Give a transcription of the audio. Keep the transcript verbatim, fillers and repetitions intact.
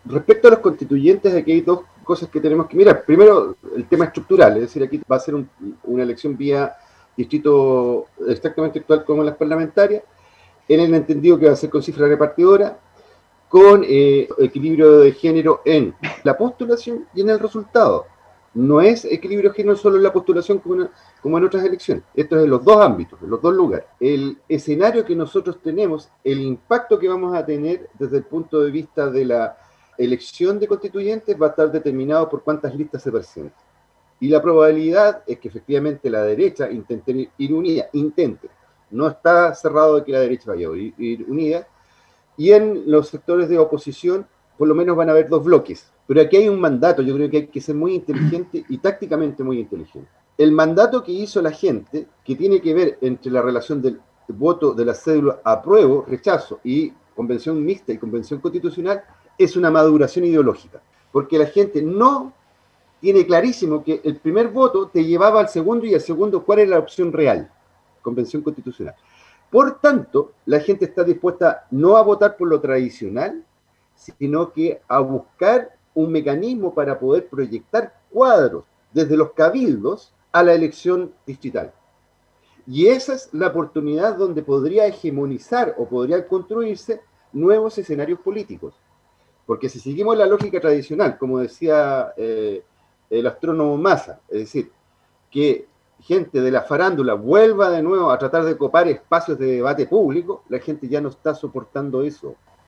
Respecto a los constituyentes, aquí hay dos cosas que tenemos que mirar. Primero, el tema estructural, es decir, aquí va a ser un, una elección vía distrito exactamente actual como las parlamentarias, en el entendido que va a ser con cifra repartidora, con eh, equilibrio de género en la postulación y en el resultado. No es equilibrio de género solo en la postulación como, una, como en otras elecciones. Esto es en los dos ámbitos, en los dos lugares. El escenario que nosotros tenemos, el impacto que vamos a tener desde el punto de vista de la elección de constituyentes va a estar determinado por cuántas listas se presentan. Y la probabilidad es que efectivamente la derecha intente ir unida, intente. No está cerrado de que la derecha vaya a ir, ir unida. Y en los sectores de oposición, por lo menos van a haber dos bloques. Pero aquí hay un mandato, yo creo que hay que ser muy inteligente y tácticamente muy inteligente. El mandato que hizo la gente, que tiene que ver entre la relación del voto de la cédula apruebo, rechazo y convención mixta y convención constitucional, es una maduración ideológica. Porque la gente no tiene clarísimo que el primer voto te llevaba al segundo y al segundo cuál era la opción real, convención constitucional. Por tanto, la gente está dispuesta no a votar por lo tradicional, sino que a buscar un mecanismo para poder proyectar cuadros desde los cabildos a la elección distrital. Y esa es la oportunidad donde podría hegemonizar o podrían construirse nuevos escenarios políticos. Porque si seguimos la lógica tradicional, como decía eh, el astrónomo Massa, es decir, que gente de la farándula vuelva de nuevo a tratar de copar espacios de debate público, la gente ya no está soportando eso.